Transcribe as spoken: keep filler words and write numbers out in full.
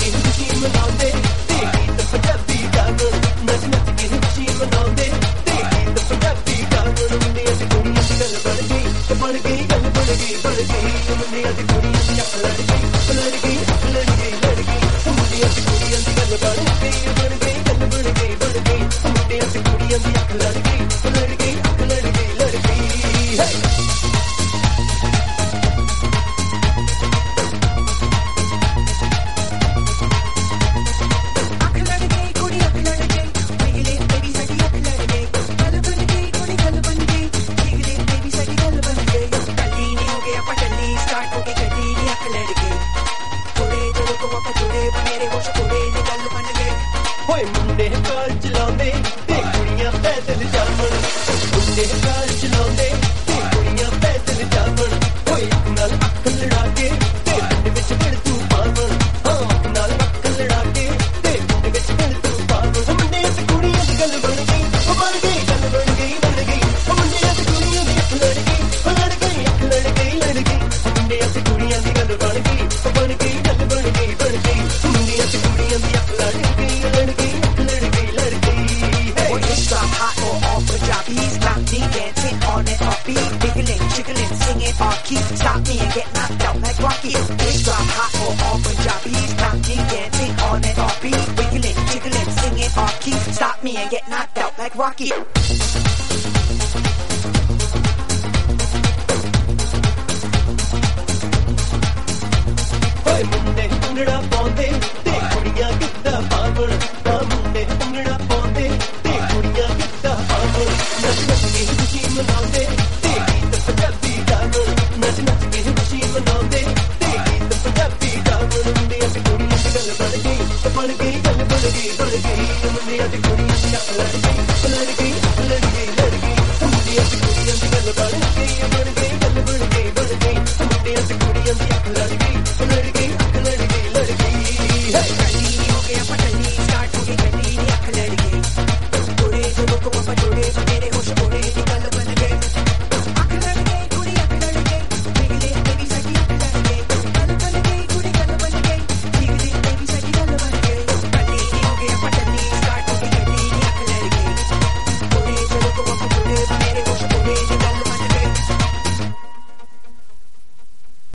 ਕੇ ਖੁਸ਼ੀ ਮਨਾਉਂਦੇ ਤੇ ਗੀਤ ਪੰਜਾਬੀ ਗਾਵਣ ਨੱਚ ਨੱਚ ਕੇ ਖੁਸ਼ੀ ਮਨਾਉਂਦੇ ਤੇ ਗੀਤ ਪੰਜਾਬੀ ਗਾਵਣ ਮੁੰਡਿਆਂ ਤੇ ਕੁੜੀਆਂ ਦੀ ਗੱਲ ਬਣ ਗਈ ਬਣ ਗਈ ਗੱਲ ਬਣ ਗਈ ਬਣ ਗਈ ਮੁੰਡਿਆਂ ਤੇ ਕੁੜੀਆਂ ਦੀ ਅੱਖ ਲੜ ਗਈ ਲੜ ਗਈ ਅੱਖ ਲੜ ਗਈ ਲੜ ਗਈ ਮੁੰਡਿਆਂ ਤੇ ਕੁੜੀਆਂ ਦੀ ਗੱਲ ਬਣ ਗਈ ਬਣ ਗਈ ਗੱਲ ਬਣ ਗਈ ਬਣ ਗਈ ਮੁੰਡਿਆਂ ਤੇ ਕੁੜੀਆਂ ਦੀ ਅੱਖ ਲੜ ਗਈ ਲੜ ਗਈ ਅੱਖ ਲੜ ਗਈ ਲੜ ਗਈ ਹੋਏ ਮੁੰਡੇ ਕਾਰ ਚਲਾਉਂਦੇ ਤੇ ਕੁੜੀਆਂ ਪੈਦਲ ਜਾਵਣ ਮੁੰਡੇ ਕਾਰ ਚਲਾਉਂਦੇ ਤੇ ਕੁੜੀਆਂ ਪੈਦਲ ਜਾਵਣ ਹੋਏ ਅੱਖ ਨਾਲ ਅੱਖ ਲੜਾ ਕੇ ਤੇ ਪਿੰਡ ਵਿੱਚ ਫਿਰ ਤੂੰ ਪਾਵਣ ਹਾਂ ਅੱਖ ਨਾਲ ਅੱਖ ਲੜਾ ਕੇ ਤੇ ਪਿੰਡ ਵਿੱਚ ਫਿਰ ਤੂੰ ਪਾਵਣ ਮੁੰਡੇ ਤੇ ਕੁੜੀਆਂ ਦੀ ਗੱਲ ਬਣ ਗਈ ਉਹ ਬਣ ਗਈ ਗੱਲ ਬਣ ਗਈ ਬਣ ਗਈ ਉਹ ਮੁੰਡਿਆਂ ਤੇ ਕੁੜੀਆਂ ਦੀ ਅੱਖ ਲੜ ਗਈ ਉਹ ਲੜ ਗਈ ਅੱਖ ਲੜ ਗਈ ਲੜ ਗਈ ਮੁੰਡਿਆਂ ਤੇ ਕੁੜੀਆਂ ਦੀ ਗੱਲ ਬਣ ਗਈ ਉਹ ਬਣ ਗਈ ਗੱਲ ਬਣ ਗਈ ਬਣ ਗਈ ਮੁੰਡਿਆਂ ਤੇ ਕੁੜੀਆਂ ਦੀ ਅੱਖ ਲੜ ਗਈ ਲੜ ਗਈ Hot or all Punjabis, got me dancing on and off beat, wiggling, jiggling, singing off key. Stop me and get knocked out like Rocky. It's drop hot or all Punjabis, got me dancing on and off beat, wiggling, jiggling, singing off key. Stop me and get knocked out like Rocky. ਹੋਏ ਮੁੰਡੇ ਭੰਗੜਾ ਪਾਉਂਦੇ ਤੇ ਕੁੜੀਆਂ ਗਿੱਧਾ ਪਾਵਣ ਆ ਮੁੰਡੇ ਭੰਗੜਾ ਪਾਉਂਦੇ ਤੇ ਕੁੜੀਆਂ ਗਿੱਧਾ ਪਾਵਣ ਨੱਚ ਨੱਚ ਕੇ ਖੁਸ਼ੀ ਮਨਾਉਂਦੇ ਤੇ ਗੀਤ ਪੰਜਾਬੀ ਗਾਵਣ ਨੱਚ ਨੱਚ ਕੇ ਖੁਸ਼ੀ ਮਨਾਉਂਦੇ ਤੇ ਗੀਤ ਪੰਜਾਬੀ ਗਾਵਣ ਮੁੰਡਿਆਂ ਤੇ ਕੁੜੀਆਂ ਦੀ ਗੱਲ ਬਣ ਗਈ ਬਣ ਗਈ ਗੱਲ ਬਣ ਗਈ ਬਣ ਗਈ ਮੁੰਡਿਆਂ ਤੇ ਕੁੜੀਆਂ ਦੀ ਅੱਖ ਲੜ ਗਈ ਲੜ ਗਈ ਅੱਖ ਲੜ ਗਈ ਲੜ ਗਈ ਮੁੰਡਿਆਂ ਤੇ ਕੁੜੀਆਂ ਦੀ ਗੱਲ ਬਣ ਗਈ ਬਣ ਗਈ ਗੱਲ ਬਣ ਗਈ ਬਣ ਗਈ ਮੁੰਡਿਆਂ ਤੇ ਕੁੜੀਆਂ ਦੀ ਅੱਖ ਲੜ ਗਈ ਲੜ ਗਈ ਅੱਖ ਲੜ ਗਈ ਲੜ ਗਈ Hey, ho gaya patali, start ho gayi